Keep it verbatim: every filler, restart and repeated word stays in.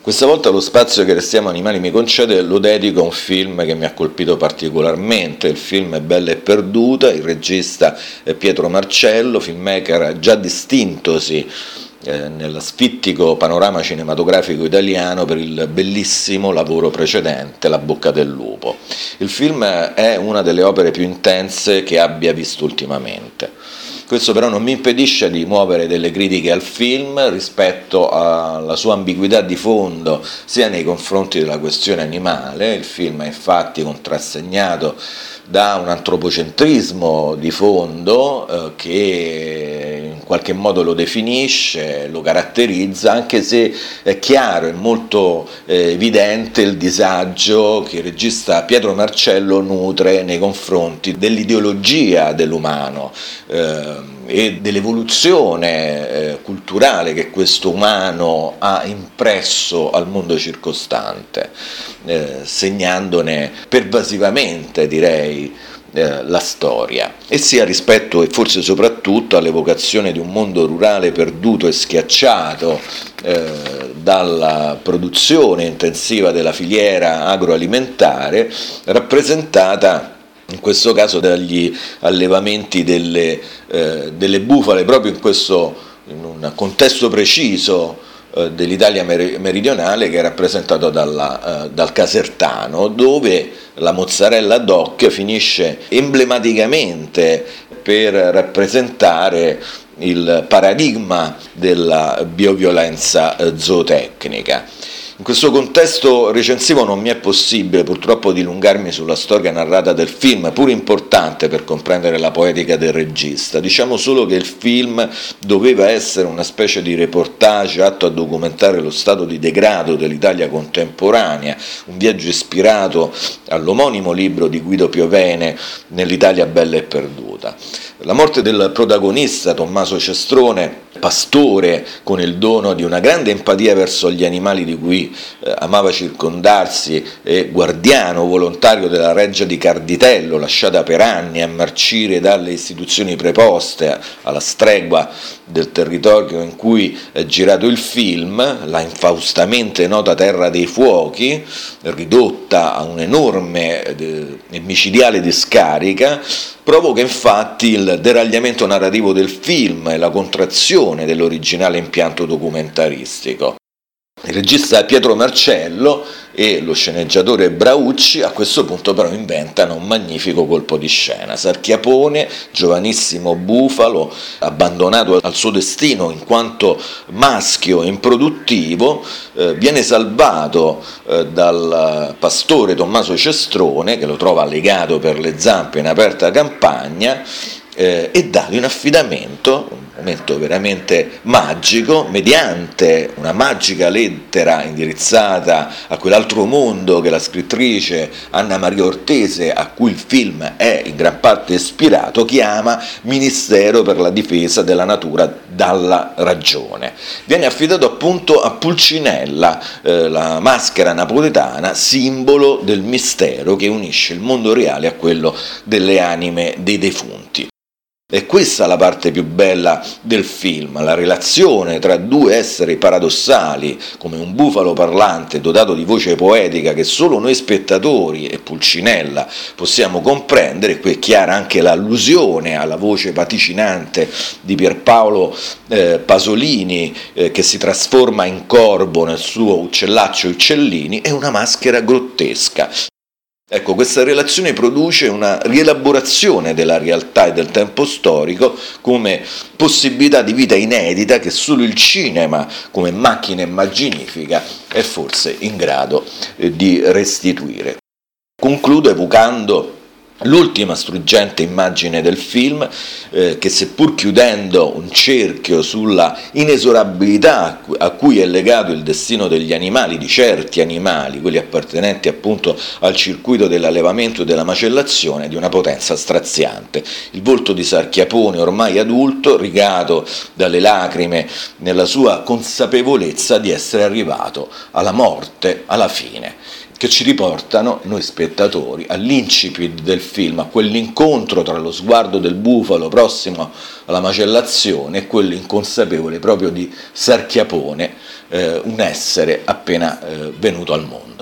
Questa volta lo spazio che Restiamo Animali mi concede lo dedico a un film che mi ha colpito particolarmente. Il film è Bella e Perduta, il regista è Pietro Marcello, filmmaker già distintosi eh, nell'asfittico panorama cinematografico italiano per il bellissimo lavoro precedente, La bocca del lupo. Il film è una delle opere più intense che abbia visto ultimamente. Questo però non mi impedisce di muovere delle critiche al film rispetto alla sua ambiguità di fondo sia nei confronti della questione animale. Il film è infatti contrassegnato da un antropocentrismo di fondo eh, che in qualche modo lo definisce, lo caratterizza, anche se è chiaro e molto eh, evidente il disagio che il regista Pietro Marcello nutre nei confronti dell'ideologia dell'umano eh, e dell'evoluzione eh, culturale che questo umano ha impresso al mondo circostante, eh, segnandone pervasivamente, direi, eh, la storia, e sia rispetto e forse soprattutto all'evocazione di un mondo rurale perduto e schiacciato eh, dalla produzione intensiva della filiera agroalimentare, rappresentata in questo caso dagli allevamenti delle, eh, delle bufale, proprio in questo in un contesto preciso eh, dell'Italia meridionale, che è rappresentato dalla, eh, dal Casertano, dove la mozzarella doc finisce emblematicamente per rappresentare il paradigma della bioviolenza eh, zootecnica. In questo contesto recensivo non mi è possibile purtroppo dilungarmi sulla storia narrata del film, pur importante per comprendere la poetica del regista. Diciamo solo che il film doveva essere una specie di reportage atto a documentare lo stato di degrado dell'Italia contemporanea, un viaggio ispirato all'omonimo libro di Guido Piovene, Nell'Italia bella e perduta. La morte del protagonista, Tommaso Cestrone, pastore con il dono di una grande empatia verso gli animali di cui eh, amava circondarsi, e guardiano volontario della reggia di Carditello, lasciata per anni a marcire dalle istituzioni preposte alla stregua del territorio in cui è girato il film, la infaustamente nota Terra dei Fuochi, ridotta a un'enorme e micidiale discarica, provoca infatti il deragliamento narrativo del film e la contrazione dell'originale impianto documentaristico. Il regista Pietro Marcello e lo sceneggiatore Braucci a questo punto però inventano un magnifico colpo di scena. Sarchiapone, giovanissimo bufalo, abbandonato al suo destino in quanto maschio e improduttivo, eh, viene salvato eh, dal pastore Tommaso Cestrone, che lo trova legato per le zampe in aperta campagna, eh, e dato in affidamento, un momento veramente magico, mediante una magica lettera indirizzata a quell'altro mondo che la scrittrice Anna Maria Ortese, a cui il film è in gran parte ispirato, chiama Ministero per la difesa della natura dalla ragione. Viene affidato appunto a Pulcinella, eh, la maschera napoletana, simbolo del mistero che unisce il mondo reale a quello delle anime dei defunti. È questa la parte più bella del film, la relazione tra due esseri paradossali, come un bufalo parlante dotato di voce poetica che solo noi spettatori e Pulcinella possiamo comprendere. E qui è chiara anche l'allusione alla voce vaticinante di Pierpaolo eh, Pasolini, eh, che si trasforma in corvo nel suo uccellaccio Uccellini, e una maschera grottesca. Ecco, questa relazione produce una rielaborazione della realtà e del tempo storico come possibilità di vita inedita che solo il cinema, come macchina immaginifica, è forse in grado di restituire. Concludo evocando l'ultima struggente immagine del film, eh, che seppur chiudendo un cerchio sulla inesorabilità a cui è legato il destino degli animali, di certi animali, quelli appartenenti appunto al circuito dell'allevamento e della macellazione, di una potenza straziante. Il volto di Sarchiapone, ormai adulto, rigato dalle lacrime nella sua consapevolezza di essere arrivato alla morte, alla fine. che ci riportano, noi spettatori, all'incipit del film, a quell'incontro tra lo sguardo del bufalo prossimo alla macellazione e quello inconsapevole proprio di Serchiapone, eh, un essere appena eh, venuto al mondo.